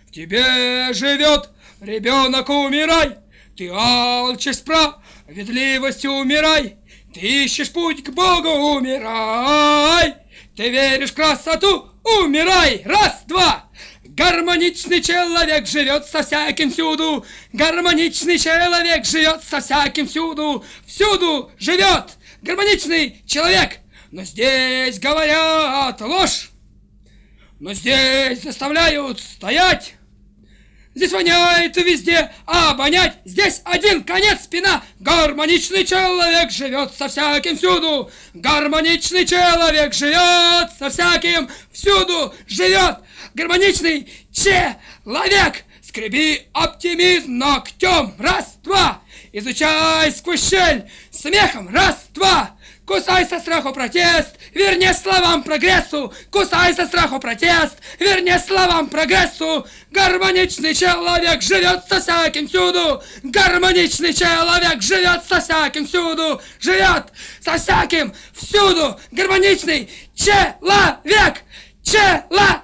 В тебе живет ребенок, умирай. Ты алчишь справедливостью, умирай. Ты ищешь путь к Богу, умирай. Ты веришь в красоту, умирай. Раз, два. Гармоничный человек живет со всяким всюду. Гармоничный человек живет со всяким всюду. Всюду живет гармоничный человек. Но здесь говорят ложь. Но здесь заставляют стоять. Здесь воняет везде, а обонять здесь один конец спина. Гармоничный человек живет со всяким всюду. Гармоничный человек живет со всяким всюду. Живет гармоничный человек. Скреби оптимизм ногтем. Раз, два. Изучай сквозь щель смехом. Раз, два. Кусай со страху протест, верни словам прогрессу. Кусай со страху протест, верни словам прогрессу. Гармоничный человек живет со всяким всюду. Гармоничный человек живет со всяким всюду. Живет со всяким всюду. Гармоничный человек. Человек.